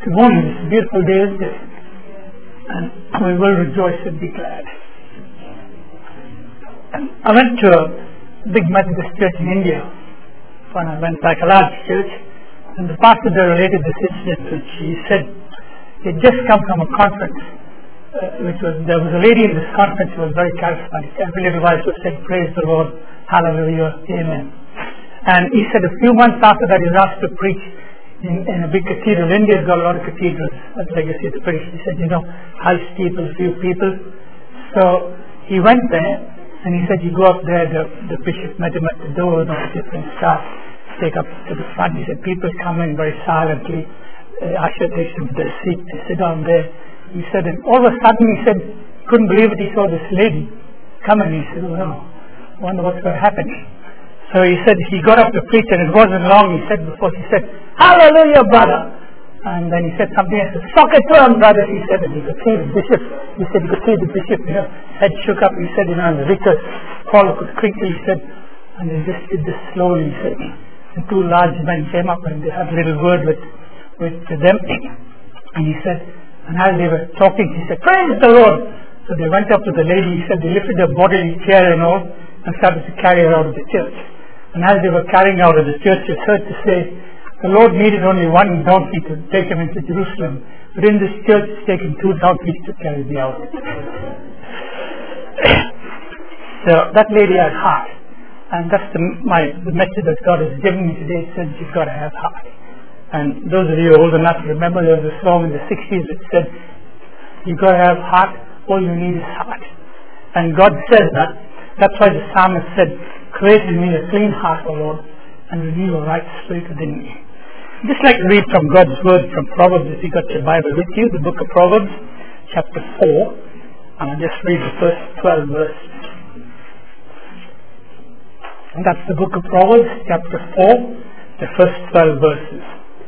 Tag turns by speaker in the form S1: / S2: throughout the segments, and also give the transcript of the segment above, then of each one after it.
S1: Good morning. It's a beautiful day, isn't it? And we will rejoice and be glad. And I went to a big Methodist church in India when I went back, a large church, and the pastor there related this incident, which he said he had just come from a conference, there was a lady in this conference who was very charismatic. Every little while she would say, "Praise the Lord, hallelujah, amen." And he said a few months after that he was asked to preach in a big cathedral. India's got a lot of cathedrals as legacy of the British. He said, high steeple, few people. So he went there, and he said, you go up there, the bishop met him at the door, and all the different staff take up to the front. He said, people come in very silently, usher takes them to their seat, they sit down there. He said, and all of a sudden he said, couldn't believe it, he saw this lady coming. He said, oh no, I wonder what's going to happen. So he said, he got up to preach, and it wasn't long, he said, hallelujah, brother. And then he said something, I said, sock it to him, brother. He said, and he could see the bishop, head shook up, he said, and the vicar, Paul could crinkle, he said, and they just did this slowly, he said, and two large men came up, and they had a little word with them, and he said, and as they were talking, he said, praise the Lord. So they went up to the lady, he said, they lifted her bodily chair and all, and started to carry her out of the church. And as they were carrying out of the church, it's heard to say, the Lord needed only one donkey to take him into Jerusalem. But in this church, it's taken two donkeys to carry me out. So that lady had heart. And that's the message that God has given me today. It says you've got to have heart. And those of you old enough to remember, there was a song in the 60s that said, you've got to have heart, all you need is heart. And God says that. That's why the psalmist said, create in me a clean heart, O Lord, and renew a right spirit within me. Just like to read from God's word from Proverbs, if you got your Bible with you, the book of Proverbs, chapter 4, and I'll just read the first 12 verses. And that's the book of Proverbs, chapter 4, the first 12 verses.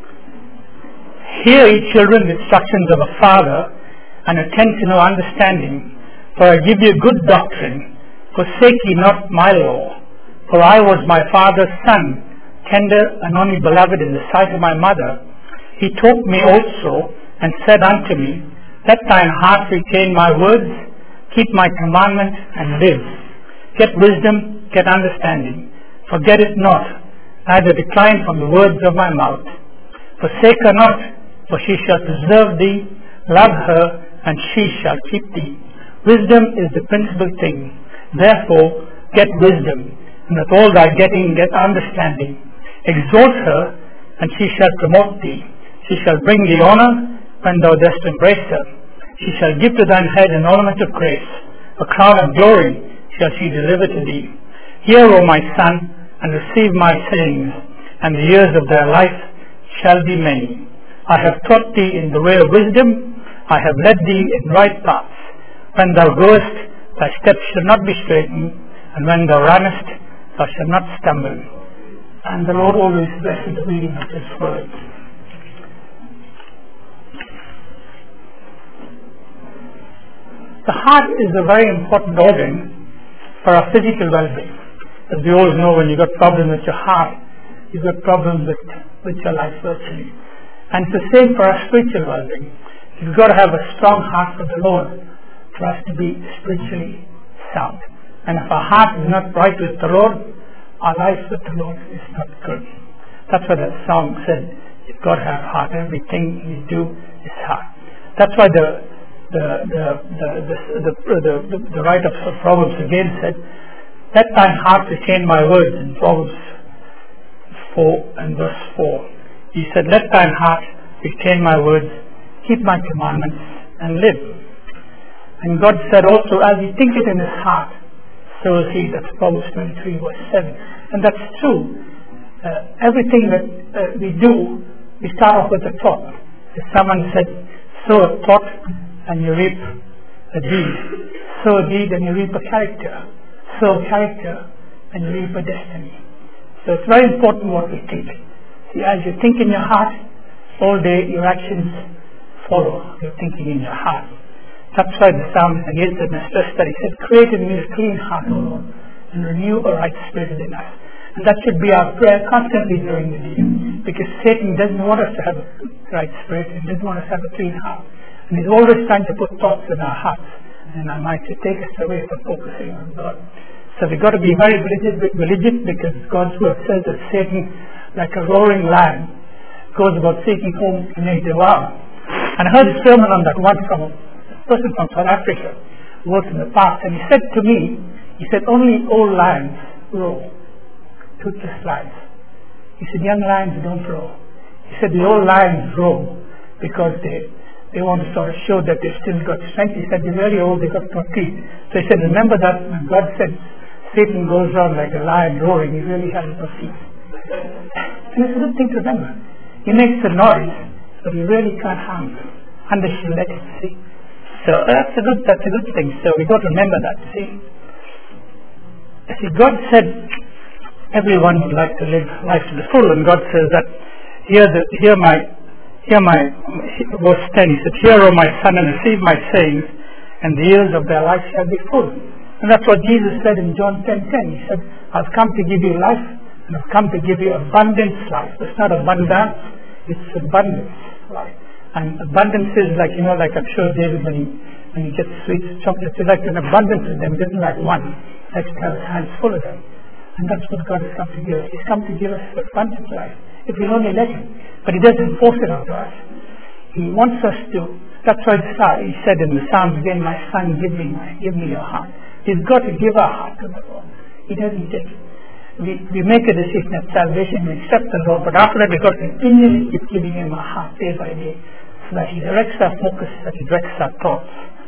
S1: Hear, ye children, the instructions of a father, and attend to no understanding, for I give you good doctrine. Forsake ye not my law, for I was my father's son, tender and only beloved in the sight of my mother. He taught me also, and said unto me, let thine heart retain my words, keep my commandment, and live. Get wisdom, get understanding. Forget it not, neither decline from the words of my mouth. Forsake her not, for she shall preserve thee. Love her, and she shall keep thee. Wisdom is the principal thing. Therefore, get wisdom, and with all thy getting, get understanding. Exhort her, and she shall promote thee. She shall bring thee honor when thou dost embrace her. She shall give to thine head an ornament of grace. A crown of glory shall she deliver to thee. Hear, O my son, and receive my sayings, and the years of thy life shall be many. I have taught thee in the way of wisdom. I have led thee in right paths. When thou goest, thy steps shall not be straitened, and when thou runnest, thou shalt not stumble. And the Lord always blesses the reading of His word. The heart is a very important organ for our physical well-being. As we all know, when you've got problems with your heart, you've got problems with your life virtually. And it's the same for our spiritual well-being. You've got to have a strong heart for the Lord for us to be spiritually sound. And if our heart is not right with the Lord, our life with the Lord is not good. That's what that song said. You've got to have heart. Everything you do is heart. That's why the writer of Proverbs again said, let thine heart retain my words, in Proverbs 4 and verse 4. He said, let thine heart retain my words, keep my commandments, and live. And God said also, as he thinketh in his heart, so is he. That's Proverbs 23 verse 7. And that's true. Everything that we do, we start off with a thought. If someone said, sow a thought and you reap a deed. Sow a deed and you reap a character. Sow a character and you reap a destiny. So it's very important what we think. See, as you think in your heart, all day your actions follow your thinking in your heart. That's why the psalmist again said in his first study, he said, create in me a clean heart, O Lord, and renew a right spirit within us. And that should be our prayer constantly during the day. Because Satan doesn't want us to have right spirit, and didn't want us to have a clean heart. And he's always trying to put thoughts in our hearts and our minds to take us away from focusing on God. So we've got to be very religious because God's word says that Satan, like a roaring lion, goes about seeking whom he may devour. And I heard a sermon on that one from a person from South Africa who works in the park, and he said to me, he said, only old lions roar, toothless lions. He said, young lions don't roar. He said, the old lions roar because they want to sort of show that they've still got strength. He said, they're very old, they've got no teeth. So he said, remember that when God said Satan goes around like a lion roaring, he really has no teeth. And it's a good thing to remember. He makes a noise, but he really can't harm you unless you let it, see. So that's a good thing. So we got to remember that, see. See, God said everyone would like to live life to the full, and God says that hear my verse 10, he said, hear, O my son, and receive my sayings, and the years of their life shall be full. And that's what Jesus said in John 10:10. He said, I've come to give you life, and I've come to give you abundance life. It's not abundance, it's abundance life. And abundance is like, like I'm sure David, when he gets sweets, chocolates, he likes an abundance of them, doesn't like one. He likes to have his hands full of them. And that's what God has come to give us. He's come to give us abundant life, if we only let him. But he doesn't force it on us. He wants us to. That's why he said in the Psalms again, my son, give me your heart. He's got to give our heart to the Lord. He doesn't take it. We make a decision at salvation, we accept the Lord, but after that we've got to continually keep giving him our heart day by day, so that he directs our focus, that he directs our thoughts.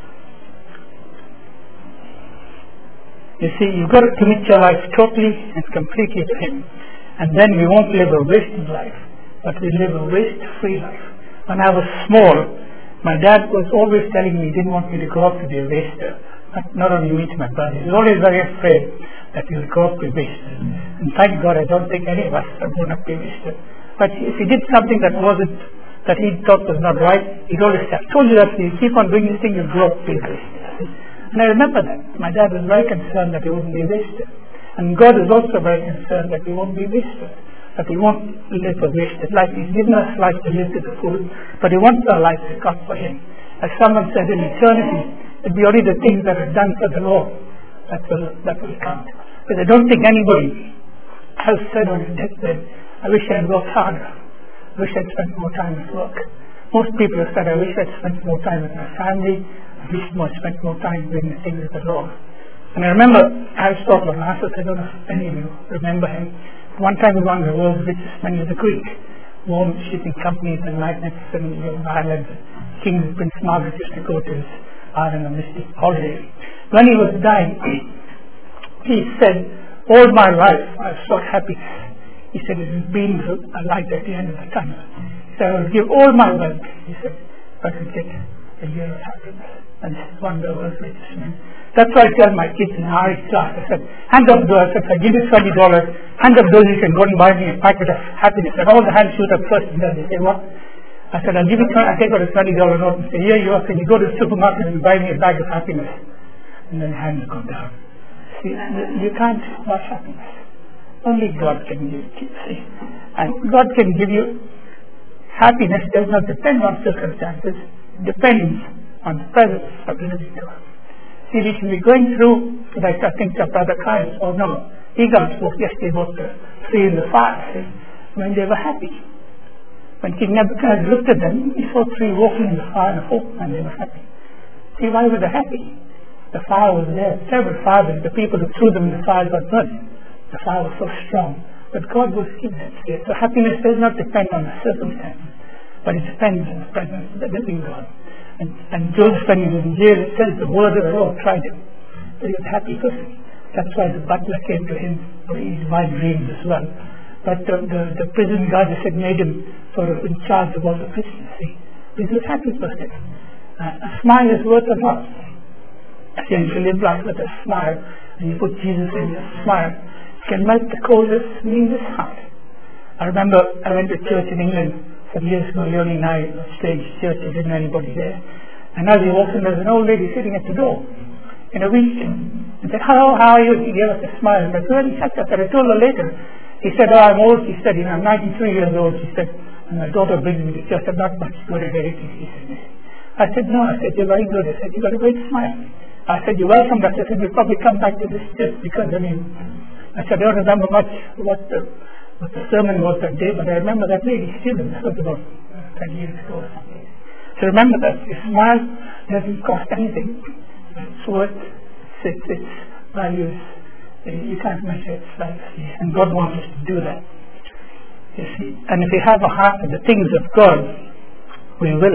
S1: You see, you've got to commit your life totally and completely to him. And then we won't live a wasted life, but we live a waste-free life. When I was small, my dad was always telling me he didn't want me to grow up to be a waster. Not only me, to my brother. He was always very afraid that we will grow up to be wasters. And thank God I don't think any of us are going to be wasters. But if he did something that he thought was not right, he'd always say, I told you that if you keep on doing this thing, you'll grow up to be a waster. And I remember that. My dad was very concerned that he wouldn't be a waster. And God is also very concerned that we won't be wasted, that we won't live a wasted life. He's given us life to live to the full, but he wants our life to count for him. As someone said, in eternity, it'll be only the things that are done for the Lord that will count. But I don't think anybody has said on his deathbed, I wish I'd worked harder. I wish I'd spent more time at work. Most people have said, I wish I'd spent more time with my family. I wish I'd spent more time doing the things of the Lord. And I remember Aristotle, I don't know if any of you remember him. One time he was one of the world's richest men of the Greek. Owned shipping companies and magnificent islands. King Prince Margaret used to go to his island on mystic holiday. When he was dying, he said, all my life I've sought happiness. He said, it has been a light at the end of the tunnel. He said, I will give all my wealth, he said, if I could get a year of happiness. And this is one of the world's richest men. That's why I tell my kids in our class, I said, hand up those, if I give you $20, hand up those, you can go and buy me a packet of happiness. And all the hands shoot up first, and then they say, what? I said, I'll give you I take out a $20 note and say, here you are, can you go to the supermarket and buy me a bag of happiness? And then hands go down. See, you can't buy happiness. Only God can give it, see. And God can give you happiness. Does not depend on circumstances. It depends on the presence of the living God. See, we can be going through, like I think of Brother Kyle, or no, Egon spoke yesterday about the three in the fire, see, when they were happy. When King Nebuchadnezzar looked at them, he saw three walking in the fire of hope, and they were happy. See, why were they happy? The fire was there, several fires, the people who threw them in the fire got burned. The fire was so strong, but God was in that state. So happiness does not depend on the circumstances, but it depends on the presence of the living God. And Joseph, when he was in jail, it says the word of the Lord tried him. But he was happy person. That's why the butler came to him for his wild dreams as well. But the prison guard had made him sort of in charge of all the prisoners. See, he was a happy person. A smile is worth a lot. See, if you live life with a smile, and you put Jesus in your smile, it can melt the coldest, meanest heart. I remember I went to church in England some years ago, Leonie and I, stage church, there didn't know anybody there. And as we walked in, there was an old lady sitting at the door in a wheelchair. And said, hello, how are you? She gave us a smile. And I really sat up. And I told her later, he said, oh, I'm old. She said, I'm 93 years old. She said, And my daughter brings me to church. I'm not much good at anything, she said. I said, no. I said, you're very good. I said, you've got a great smile. I said, you're welcome. I said, you'll probably come back to this church because, I said, I don't remember much what the sermon was that day, but I remember that lady student. This was about 10 years ago or something. So remember that your smile doesn't cost anything. It's worth its values. You can't measure its values. And God wants us to do that. You see, and if we have a heart for the things of God, we will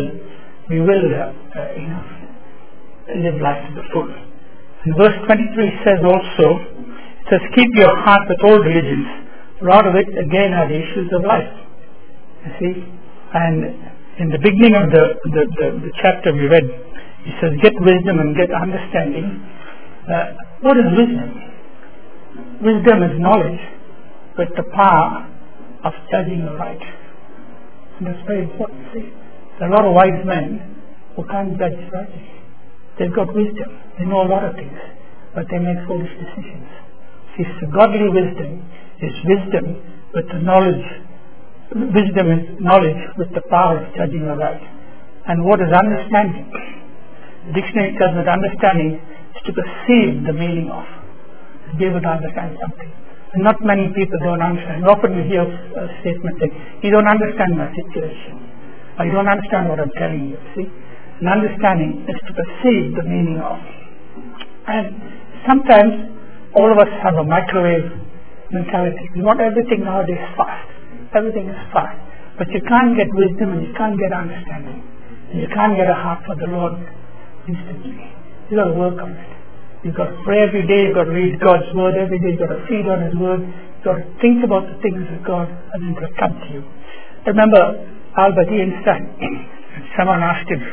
S1: live life to the full. And verse 23 says also, it says, keep your heart with all diligence, for out of it again are the issues of life. You see, and in the beginning of the chapter we read, it says, get wisdom and get understanding. What is wisdom? Wisdom is knowledge with the power of judging right. And that's very important. See, there are a lot of wise men who can't judge rightly. They've got wisdom. They know a lot of things, but they make foolish decisions. See, so godly wisdom is wisdom with the knowledge. Wisdom is knowledge with the power of judging right. And what is understanding? The dictionary tells that understanding is to perceive the meaning of. To be able to understand something. And not many people don't understand. Often we hear a statement like, you don't understand my situation. Or you don't understand what I'm telling you. See? And understanding is to perceive the meaning of. And sometimes all of us have a microwave mentality. We want everything nowadays fast. Everything is fast. But you can't get wisdom and you can't get understanding. And you can't get a heart for the Lord instantly. You've got to work on it. You've got to pray every day. You've got to read God's word every day. You've got to feed on His word. You've got to think about the things of God and then it'll come to you. I remember Albert Einstein. Someone asked him,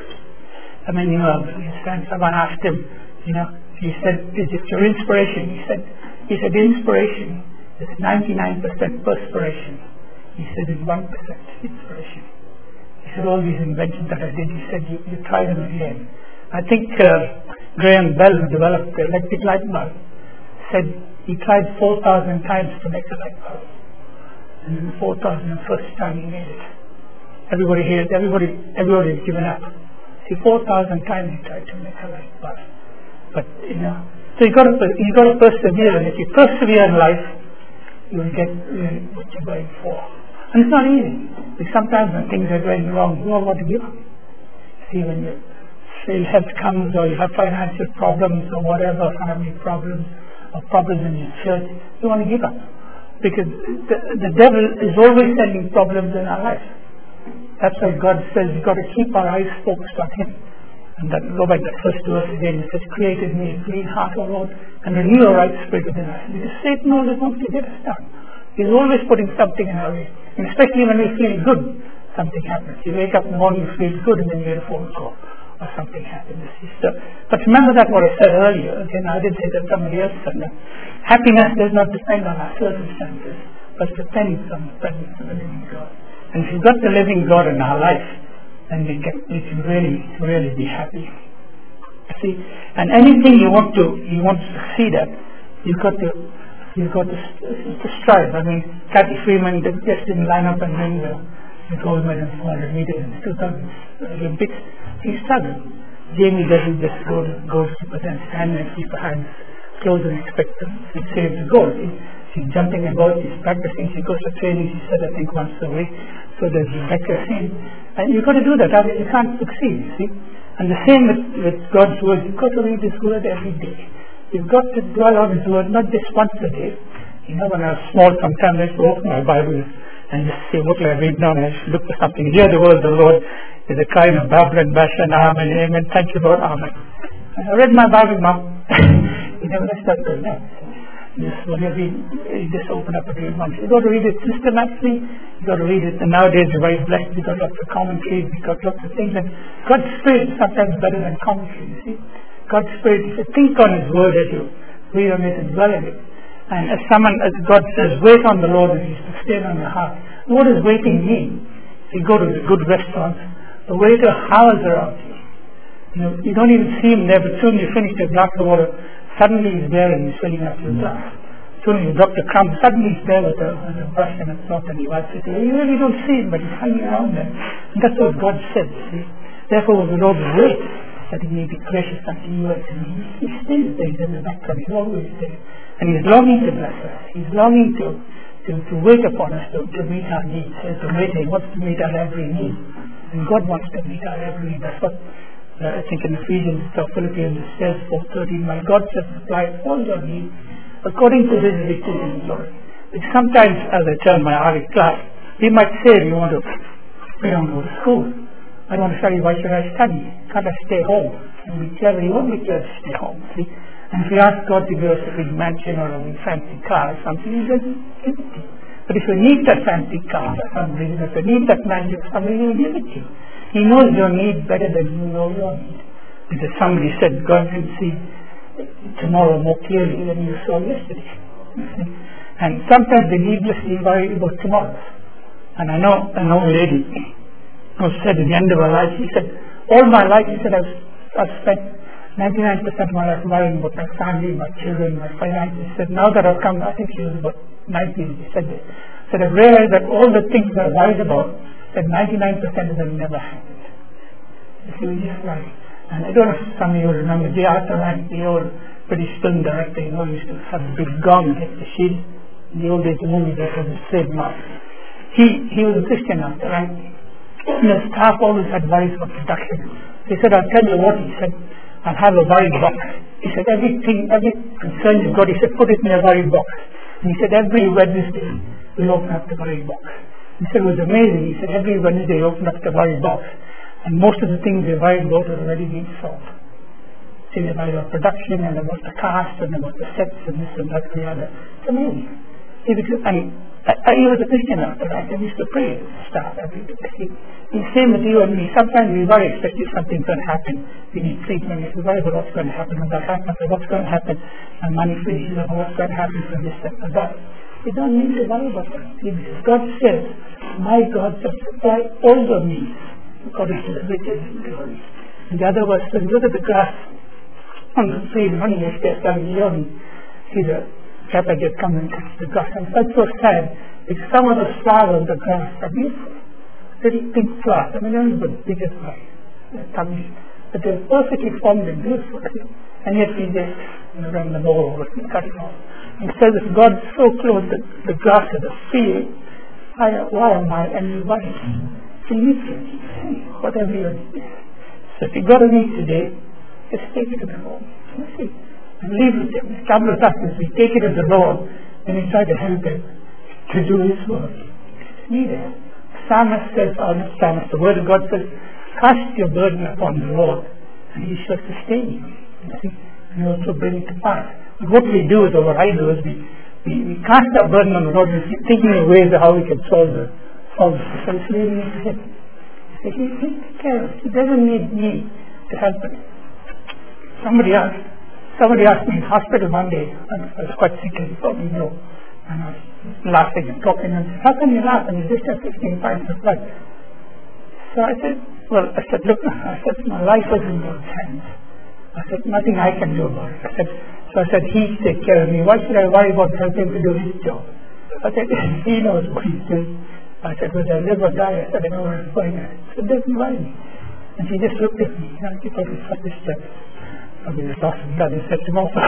S1: someone asked him, he said, is it your inspiration? He said, inspiration is 99% perspiration. He said, it's 1% inspiration. He said, all these inventions that I did, he said, you try them again. I think Graham Bell, who developed the electric light bulb, said he tried 4,000 times to make a light bulb. And then the 4,001st time he made it. Everybody has given up. See, 4,000 times he tried to make a light bulb. But, so you got to persevere. And if you persevere in life, you will get really what you're going for. And it's not easy. Because sometimes when things are going wrong, you don't want to give up. See, when your health comes or you have financial problems or whatever, family problems or problems in your church, you want to give up. Because the devil is always sending problems in our life. That's why God says we've got to keep our eyes focused on Him. And that, go back to that first verse again. It says, create in me a clean heart, O Lord, and renew a right spirit within us. Because Satan always wants to get us down. He's always putting something in our way. And especially when we feel good, something happens. You wake up in the morning, you feel good, and then you get a phone call. Or something happens. So, but remember that what I said earlier. Again, I didn't say that somebody else said that. Happiness does not depend on our circumstances, but depends on the presence of the living God. And if you've got the living God in our life, then we can really be happy. See, and anything you want to succeed at, you've got to strive. I mean, Cathy Freeman just didn't line up and win the gold medal in 400 meters in the 2000 Olympics. He struggled. Jamie doesn't just go to goalkeepers and stand and keep her hands closed and expect them to save the goal. She's jumping about, she's practicing, she goes to training, she said I think once a week, so there's Rebecca in. And you've got to do that, you can't succeed, you see. And the same with God's word, you've got to read His word every day. You've got to dwell on His word, not just once a day. When I was small, sometimes I used to open my Bible and just say, what will I read now? And I should look for something. Hear the word of the Lord is a kind of Babylon, bash and amen, amen, thank you Lord, amen. And I read my Bible, Mom. You never start doing that. Whenever you just open up a read once. You've got to read it systematically. You've got to read it. And nowadays you're very blessed. You've got lots of commentaries. You've got lots of things. And God's Spirit is sometimes better than commentary, you see. God's Spirit, if you think on His word as you read on it and dwell in it. And as God says, wait on the Lord and He sustain on your heart. What does waiting mean? If you go to the good restaurants, the waiter howls around you. You don't even see him there, but soon you finish your glass of water. Suddenly he's there and he's filling up your glass. soon as Dr. Crumb suddenly he's there with a brush and a cloth and he wipes it. You really don't see him, but he's hanging around there. And that's what God said, see. Therefore, the Lord wait that he may be gracious unto you. And he stays there in the background. He's always there. And he's longing to bless us. He's longing to wait upon us, to meet our needs. He wants to meet our every need. And God wants to meet our every need. That's what I think in Ephesians or Philippians it says 4:13, my God shall supply all your needs according to his riches in glory. Which sometimes, as I tell my RE class, we might say we don't go to school. I don't want to study, why should I study? Can't I stay home? And be clever, you won't be clever to stay home. See? And if you ask God to give us a big mansion or a big fancy car or something, he doesn't give it to you. But if you need that fancy car for some reason, if you need that mansion for some reason, he'll give it to you. He knows your need better than you know your need. Because somebody said God can see tomorrow more clearly than you saw yesterday. And sometimes they needlessly worry about tomorrow. And I know an old lady who said at the end of her life, she said, all my life, she said, I've spent 99% of my life worrying about my family, my children, my finances. She said, now that I've come, I think she was about 90, she said this. She said, I've realized that all the things I worried about, that 99% of them never happened. She was just like, and I don't know if some of you remember J. Arthur Rank, the old British film director, he used to have a big gong hit the shield. In the old days, the movie that was his trademark. He was a Christian Arthur Rank. And the staff always had worries about production. He said, I'll tell you what, he said, I'll have a worry box. He said, every concern you've got, he said, put it in a worry box. And he said, every Wednesday, we'll open up the worry box. He said, it was amazing. He said, every Wednesday, open up the worry box. And most of the things they worried about are already being solved. See, they worried about production and about the cast and about the sets and this and that and the other. It's amazing. See, because, he was a Christian after that. He used to pray with the staff every day. He's the same with you and me. Sometimes we worry, especially if something's going to happen. We need treatment. We worry about what's going to happen when that happens, or what's going to happen when money finishes, or what's going to happen for this and that. You don't need to worry about that. Because God says, my God shall supply all your needs according to the riches in glory. In the other verse, when you look at the grass on the field, honey is there, see the shepherd just come and touch the grass. And that's so sad, because some of the flowers on the grass are beautiful. Very big flowers. I mean, they're not the biggest flowers. But they're perfectly formed and beautiful. And yet we just run them all over and cut it off. Instead of God so close that the grass of the field, why am I any worried? He needs you. Whatever you need. So if you got a need today, just take it to the Lord. And leave it there. The trouble with us is we take it to the Lord and we try to help him to do his work. It's needed. Psalmist says, the word of God says, cast your burden upon the Lord and he shall sustain you. And also bring it to pass. But what we do is, or what I do is, we cast our burden on the Lord and we're thinking of ways of how we can solve the problem. So it's leaving it to him. He takes care of it. He doesn't need me to help him. Somebody asked me in hospital one day, I was quite sick, as you probably know, and I was laughing and talking, and said, how can you laugh? And you just have 15 pints of blood. So I said, look, my life is in God's hands. I said, nothing I can do about it. I said, he take care of me. Why should I worry about helping him to do his job? I said, he knows what he's doing. I said, whether I live or die, I said, I know where it's going. So it doesn't worry me. And she just looked at me, and she thought it was such a step. Probably just lost some blood and set him off.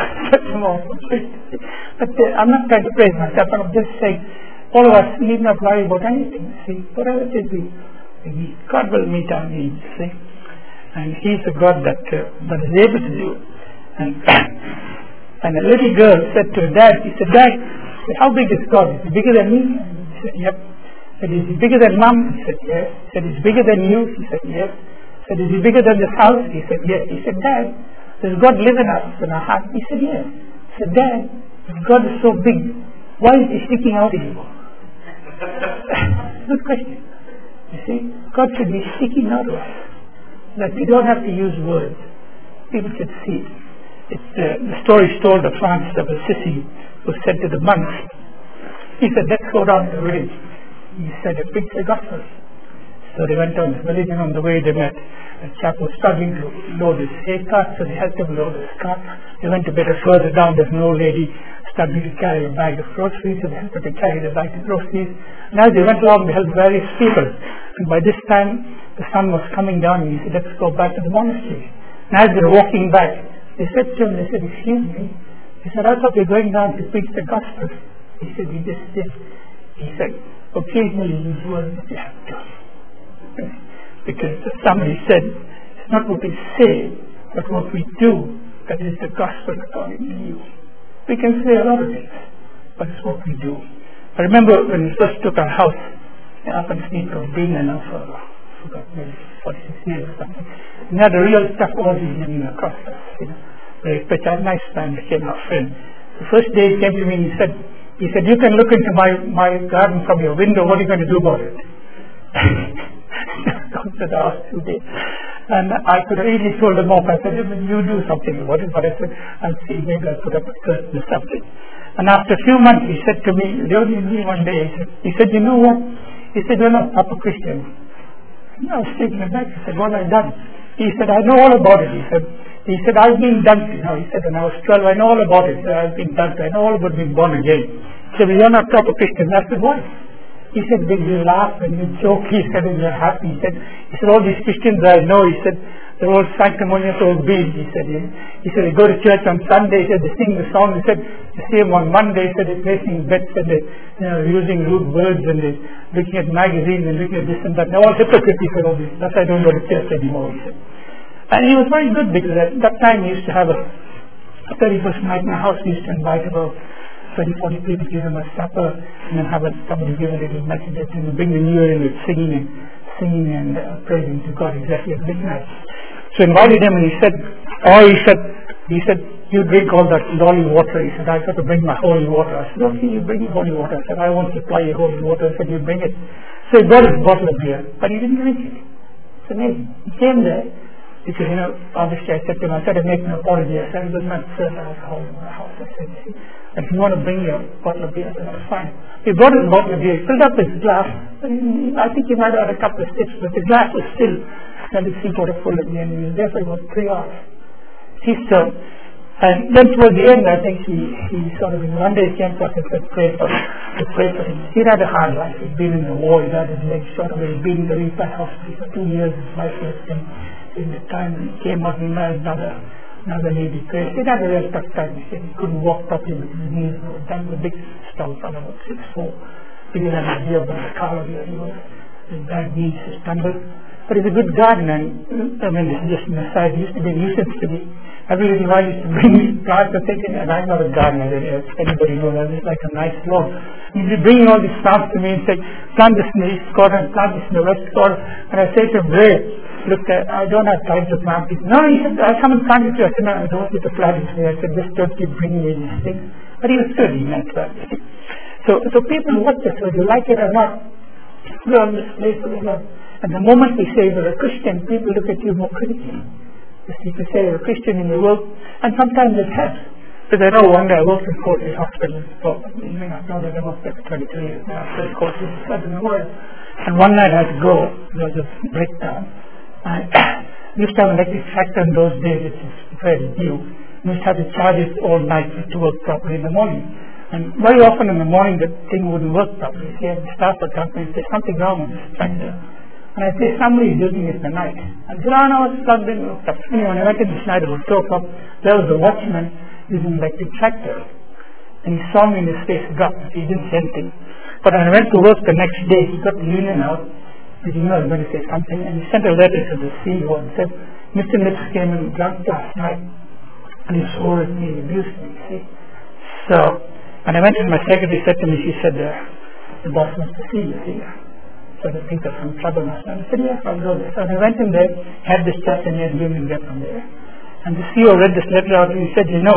S1: But I'm not trying to praise myself, but I'm just saying, all of us need not worry about anything. See, whatever it is, God will meet our needs. See, and He's a God that is able to do. And a little girl said to her dad, he said, Dad, how big is God? Is He bigger than me? He said, yep. He said, is He bigger than Mom? He said, yes. He said, is He bigger than you? He said, yes. He said, is He bigger than this house? He said, yes. He said, Dad, does God live in us, in our heart? He said, yes. He said, Dad, if God is so big, why is He sticking out anymore? Good question. You see, God should be sticking out of us. That we don't have to use words. People should see it. The story is told of Francis of Assisi, who said to the monks, he said, let's go down the village. He said, preach the gospel. So they went on the village, and on the way they met a chap who was struggling to load his hay cart, so they helped him load his cart. They went a bit further down, there's an old lady struggling to carry a bag of groceries, so they helped her to carry the bag of groceries. And as they went along, they helped various people. And by this time, the sun was coming down, and he said, let's go back to the monastery. And as they were walking back, they said to him, they said, excuse me. He said, I thought we were going down to preach the gospel. He said, we just did. He said, occasionally you do what you have to. Because somebody said, it's not what we say, but what we do that is the gospel according to you. We can say a lot of things, but it's what we do. I remember when we first took our house up in the street of Bina now for maybe 46 years or something. We had a real tough orgy living across us, But a nice man became our friend. The first day he came to me, he said, you can look into my garden from your window, what are you going to do about it? After the last 2 days. And I could have easily told him off. I said, you do something about it. But I said, I'll see, maybe I'll put up a curtain or something. And after a few months, he said to me, one day, he said, you know what? He said, you're not a proper Christian. And I was taken aback. He said, what have I done? He said, I know all about it. He said, I've been dunked. He said, when I was 12, I know all about it. I've been dunked. I know all about being born again. He said, well, you're not a proper Christian. I said, why? He said, when you laugh and you joke, he said, and you're happy. He said, all these Christians I know, he said, they're all sanctimonious old beings. He said, they go to church on Sunday, he said, they sing the song. He said, you see them on Monday, he said, they're placing bets and they're using rude words and they're looking at magazines and looking at this and that. They're all hypocrites, he said, all this. That's why I don't go to church anymore, he said. And he was very good because at that time he used to have a 31st night in the house. He used to invite about 30, 40 people, give them a supper, and then have somebody give a little message and bring the new year in with singing and praising to God exactly at midnight. So invited him, and he said, you drink all that holy water. He said, I got to bring my holy water. I said, okay, you bring your holy water. I said, I want to supply your holy water. I said, you bring it. So he brought his bottle of beer, but he didn't drink it. It's amazing. He came there, because, obviously I said to him, I make an apology. I said, I will not serve alcohol in my house. I said, if you want to bring your bottle of beer, I said, that's fine. He brought his bottle of beer, he filled up his glass. I think he might have had a couple of sips, but the glass was still, and the 3/4 full again. He was there for about 3 hours. And then towards the end, I think he sort of, one day he came to us and said, pray for him. He'd had a hard life. He'd been in the war, he'd had his legs shot away, he'd been in the Repat hospital for 2 years. His wife left him. In the time he came out, he married another lady. He'd had a real tough time. He said he couldn't walk properly with his knees. He was done with a big stump from about 6'4". He didn't have an idea about the color where he was. His bad knees, his stumble. But he's a good gardener, and this is just an aside. He used to be a nuisance to me. Every little while he used to bring me plants or thinking, and I'm not a gardener, if anybody knows, I'm just like a nice lord. He'd be bringing all these plants to me and say, plant this in the east corner and plant this in the west corner. And I say to him, Ray, look, I don't have time to plant it. No, he said, I'll come and plant it to you. I said, no, I don't want you to plant it to me. I said, just don't keep bringing me these things. But he was good, he meant that. So people watch us, whether you like it or not. We're on this place for the Lord. And the moment we say you're a Christian, people look at you more critically. You can say you're a Christian in your work, and sometimes it helps. Because I know one day I worked in Courtney Hospital. You may not know that I worked there for 23 years now. So Courtney is in the world. And one night I had to go. There was a breakdown. I used to have an electric tractor in those days, which is very new. We used to have to charge it all night to work properly in the morning. And very often in the morning the thing wouldn't work properly. So the staff would come and say, something wrong with this tractor. And I say, somebody is using it in the night. And I said, no, it's plugged in. Anyway, when I went in this night, it was 2 o'clock. There was a watchman using an electric tractor. And he saw me in his face drop. He didn't say anything. But when I went to work the next day, he got the union out. He didn't know I was going to say something. And he sent a letter to the CEO and said, Mr. Nips came and drunk last night. And he swore at me and abused me, see. So, when I went in, my secretary said to me, she said, the boss wants to see you here. So I think there's some trouble now. I said, yes, I'll go there. So I went in there, had this chat, and he had given me get from there. And the CEO read this letter out, and he said, you've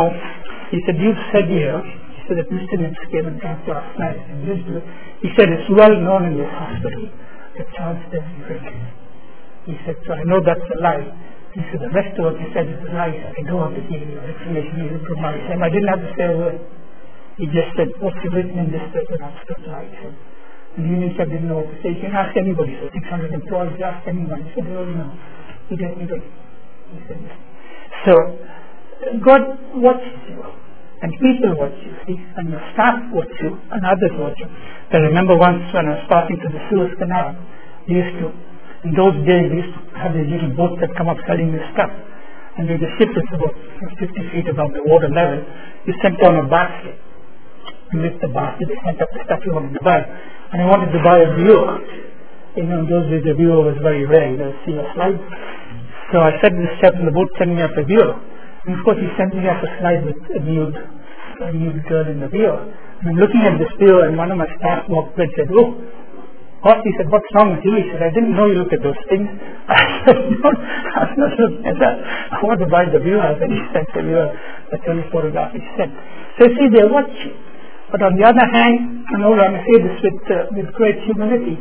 S1: said here, he said that Mr. Nips came and drank last night. And he said, it's well known in this hospital that Charles doesn't drink. He said, so I know that's a lie. He said, the rest of what he said is a lie. I don't want to give you explanation. He didn't provide him. I didn't have to say a word. He just said, what's written in this letter? That's the lie. And the Union Jack didn't know what to say. You can ask anybody. So 600 employees, ask anyone. He said, oh, no. He didn't. He said, yes. So, God watches you. And people watch you, see. And your staff watch you. And others watch you. I remember once when I was passing through the Suez Canal, we used to, in those days, we used to have these little boats that come up selling this stuff. And the ship is about 50 feet above the water level. You sent down a basket. You lift the basket, you sent up the stuff you wanted to buy. And I wanted to buy a viewer. You know, in those days the viewer was very rare. You don't see a slide. So I said to this chap in the boat, send me up a viewer. And of course he sent me up a slide with a nude girl in the viewer. And I'm looking at this viewer, and one of my staff walked by and said, oh, what? He said, what's wrong with you? He said, I didn't know you looked at those things. I said, no, I'm not looking at that. I want to buy the viewer. And he sent the viewer the 24 photograph he sent. So you see, they watch you. But on the other hand, I know I say this with great humility.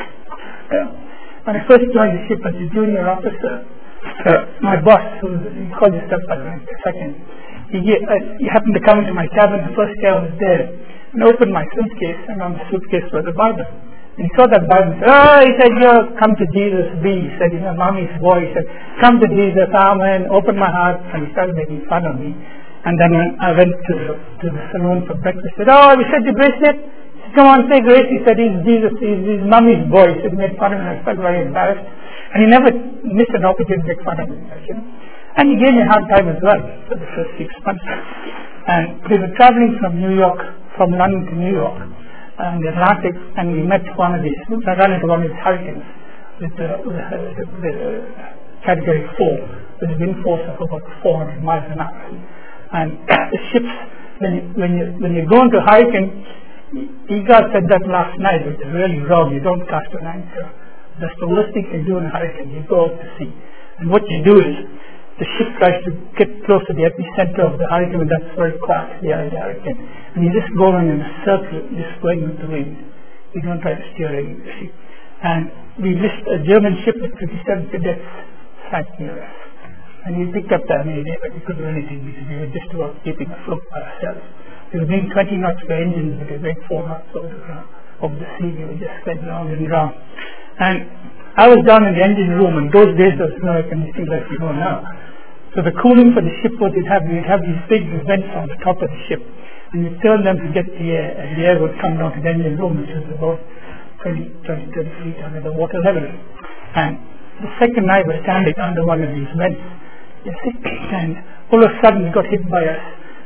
S1: When I first joined the ship as a junior officer, my boss, who called himself second, he happened to come into my cabin the first day I was there, and opened my suitcase, and on the suitcase was a Bible. And he saw that Bible and said, oh, he said, come to Jesus, be. He said, mommy's boy. He said, come to Jesus, amen, open my heart. And he started making fun of me. And then when I went to the saloon for breakfast, he said, oh, have you said your grace yet? He said, come on, say grace. He said, he's Jesus, he's mommy's boy. He said, he made fun of me. I felt very embarrassed. And he never missed an opportunity to make fun of me. And he gave me a hard time as well for the first 6 months. And we were traveling from London to New York, and the Atlantic, and we met I ran into one of these hurricanes with the category 4, with a wind force of about 400 miles an hour. And the ships, when you go into hurricane, Egar said that last night, which is really wrong. You don't cast an anchor. That's the worst thing you can do in a hurricane. You go out to sea. And what you do is, the ship tries to get close to the epicenter of the hurricane, and that's where it cracks the hurricane. And you just go in a circle, just going with the wind. You don't try to steer any ship. And we missed a German ship with 57 cadets sank near us. And we picked up the Mayday, but we couldn't do anything because we were just about keeping afloat by ourselves. We were doing 20 knots for engines, but we were doing 4 knots over the sea. We were just going round and round. And I was down in the engine room, and those days there was no air conditioning like we know now. So the cooling for the ship, what we'd have these big vents on the top of the ship, and you'd turn them to get the air, and the air would come down to the engine room, which was about 30 feet under the water level. And the second night was standing under one of these vents, you see, and all of a sudden we got hit by a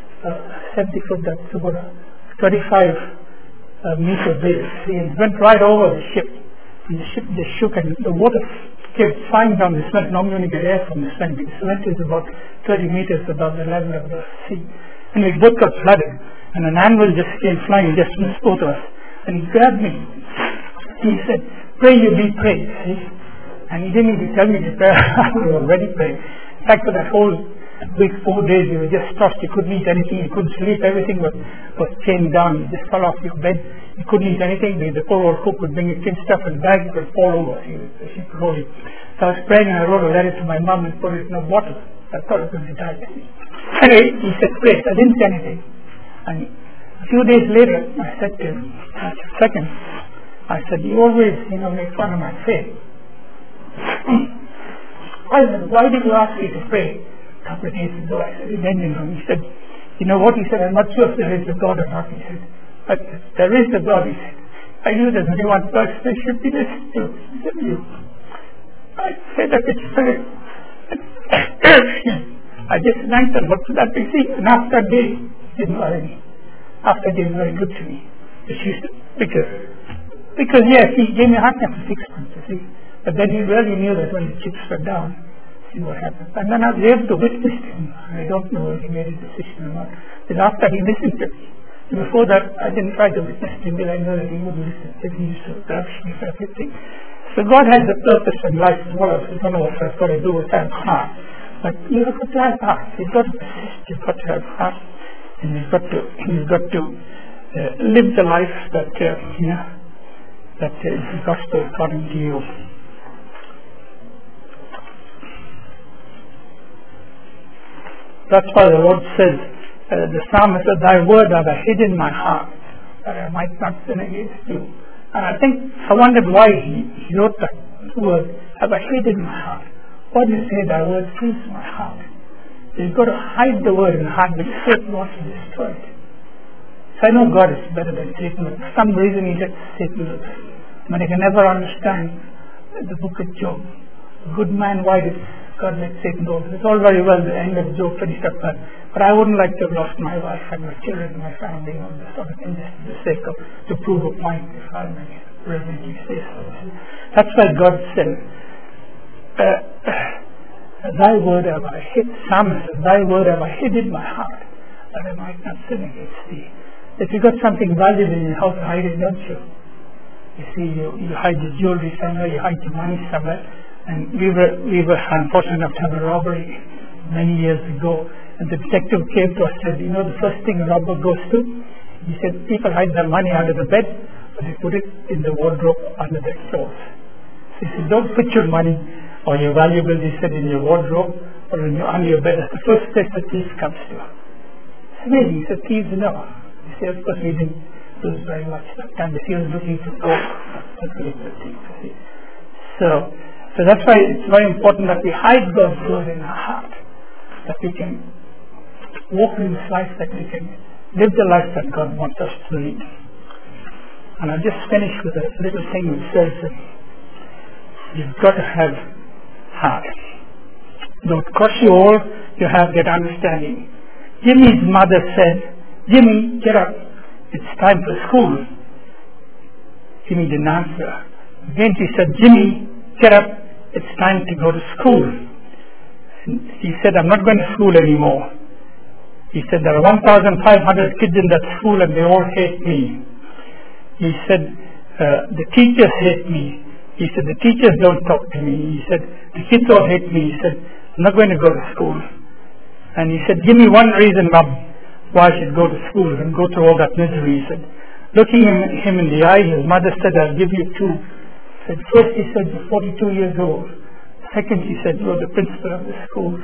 S1: 70 foot, that's about a 25 meter wave, and it went right over the ship. And the ship just shook, and the water kept flying down the cement. Normally you get air from the cement. The cement is about 30 meters above the level of the sea. And we both got flooded. And an anvil just came flying, just missed both of us. And he grabbed me. He said, pray you be prayed. See? And he didn't even tell me to pray. We were already praying. In fact, for that whole week, 4 days, we were just tossed. You couldn't eat anything. You couldn't sleep. Everything was chained down. You just fell off your bed. You couldn't eat anything. The poor old cook would bring you kid stuff in bags. It would fall over. She could hold it. So I was praying, and I wrote a letter to my mom and put it in a bottle. I thought I was going to die. Anyway, he said, pray. I didn't say anything. And a few days later, I said to him, second, I said, you always, make fun of my faith. I said, why did you ask me to pray? A couple of days ago, I said, he said, you know what? He said, I'm not sure if there is a God or not. He said, but there is a God. He said, I knew there's only one person that should be listened to. He said, you. I said, that it's fair. I just thanked him. What should that be? See, and after that day, he didn't worry me. After that day, he was very good to me. Because yes, he gave me a hard time for 6 months, you see. But then he really knew that when the chips were down, see what happened. And then I was able to witness him. I don't know if he made a decision or not. But after he listened to me. Before that, I didn't try to witness him, but I know that he wouldn't listen. He used to grab me for everything. So God has a purpose in life as well. I don't know what I've got to do with that heart. But you have to have heart. You've got to persist. You've got to have heart. And you've got to live the life that that is the gospel according to you. That's why the Lord says, the psalmist said, thy word have I hid in my heart, that I might not sin against you. And I think I wondered why he wrote that word, have I hid in my heart. What do you say? Thy word fills my heart. You've got to hide the word in the heart because Satan wants to destroy it. So I know God is better than Satan, but for some reason he lets Satan loose. But I can never understand the book of Job. Good man, why did God let Satan go? It's all very well, the end of Job finished up well. But I wouldn't like to have lost my wife and my children, my family, all this sort of thing, just for the sake of, to prove a point, if I may reverently say so. That's why God said, thy word have I hid, Psalmist says, thy word have I hid in my heart, that I might not sin against thee. If you got something valuable in your house, hide it, don't you? You see, you hide your jewelry somewhere, you hide your money somewhere. And we were unfortunate enough to have a robbery many years ago. And the detective came to us and said, you know the first thing a robber goes to? He said, people hide their money under the bed, but they put it in the wardrobe under their clothes. So he said, don't put your money or your valuables, he said, in your wardrobe or under your bed. That's the first place the thief comes to. So maybe, he said, thieves know. He said, of course we didn't lose very much that time. If he was looking for gold, that's what he was looking. So that's why it's very important that we hide God's word in our heart, that we can walk in this life, that we can live the life that God wants us to lead. And I'll just finish with a little thing which says that you've got to have heart. Though it costs you all, you have that understanding. Jimmy's mother said, Jimmy, get up. It's time for school. Jimmy didn't answer. Again she said, Jimmy, get up. It's time to go to school. And he said, I'm not going to school anymore. He said, there are 1,500 kids in that school and they all hate me. He said, the teachers hate me. He said, the teachers don't talk to me. He said, the kids all hate me. He said, I'm not going to go to school. And he said, give me one reason, Mom, why I should go to school and go through all that misery. He said, looking him in the eye, his mother said, I'll give you two. Said, first he said, you're 42 years old. Second he said, you're the principal of the school.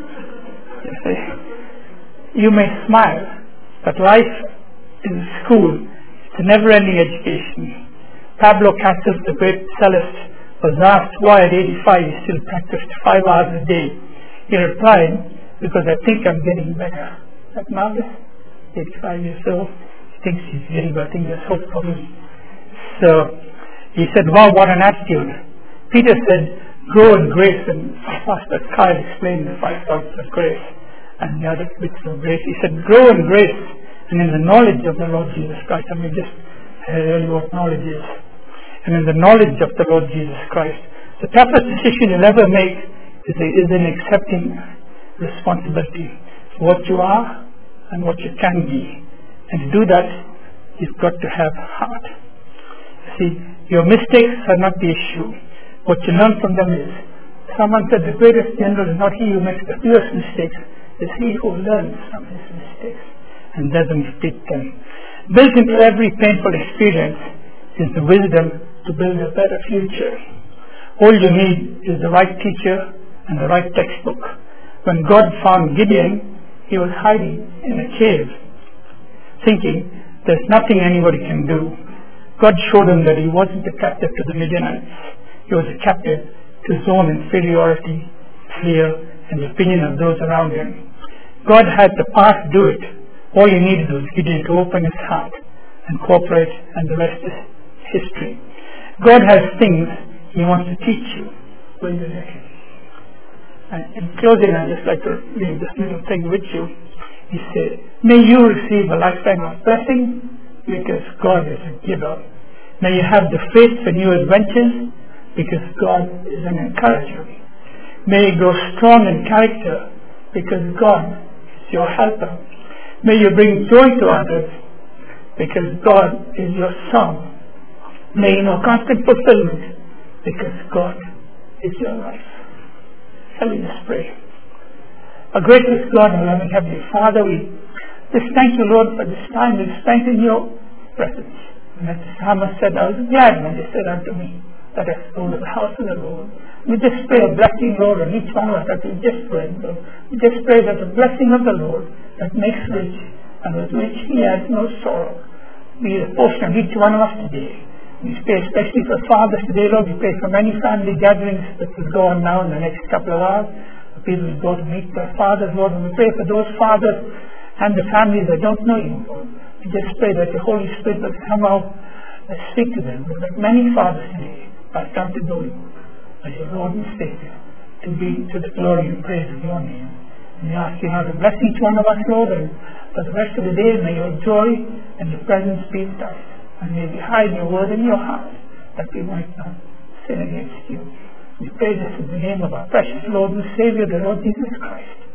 S1: You may smile, but life in school, it's a never-ending education. Pablo Casals, the great cellist, was asked why at 85 he still practiced 5 hours a day. He replied, because I think I'm getting better. Is that marvelous? 85 years old. He thinks he's getting better. I think there's hope for me. So he said, wow, what an attitude. Peter said, grow in grace, and Pastor Kyle explained the 5 points of grace and the other bits of grace. He said, grow in grace and in the knowledge of the Lord Jesus Christ. I mean, just really what knowledge is. And in the knowledge of the Lord Jesus Christ. The toughest decision you'll ever make is in accepting responsibility for what you are and what you can be. And to do that, you've got to have heart. See, your mistakes are not the issue. What you learn from them is, someone said the greatest general is not he who makes the fewest mistakes, it's he who learns from his mistakes and doesn't repeat them. Built into every painful experience is the wisdom to build a better future. All you need is the right teacher and the right textbook. When God found Gideon, he was hiding in a cave, thinking there's nothing anybody can do. God showed him that he wasn't a captive to the Midianites. He was a captive to his own inferiority, fear, and the opinion of those around him. God had the power to do it. All he needed was Gideon to open his heart and cooperate, and the rest is history. God has things he wants to teach you when you're there. And in closing, I'd just like to leave this little thing with you. He said, may you receive a lifetime of blessing, because God is a giver. May you have the faith for new adventures, because God is an encourager. May you grow strong in character, because God is your helper. May you bring joy to others, because God is your song. May you know constant fulfillment, because God is your life. Shall we just pray? Our gracious God and loving Heavenly Father, we just thank you, Lord, for this time we spent in your presence. And as the psalmist said, I was glad when they said unto me, let us go to the house of the Lord. We just pray a blessing, Lord, on each one of us that we just prayed, Lord. We just pray that the blessing of the Lord that makes rich and with which he has no sorrow be the portion of each one of us today. We pray especially for fathers today, Lord. We pray for many family gatherings that will go on now in the next couple of hours. People will go to meet their fathers, Lord. And we pray for those fathers and the families that don't know you, Lord. We just pray that the Holy Spirit will come out and speak to them. Lord, that many fathers today have come to know you as your Lord and Savior, to be to the glory and praise of your name. And we ask you now to bless each one of us, Lord, and for the rest of the day may your joy and your presence be with us. And may we hide your word in your heart, that we might not sin against you. We pray this in the name of our precious Lord and Savior, the Lord Jesus Christ.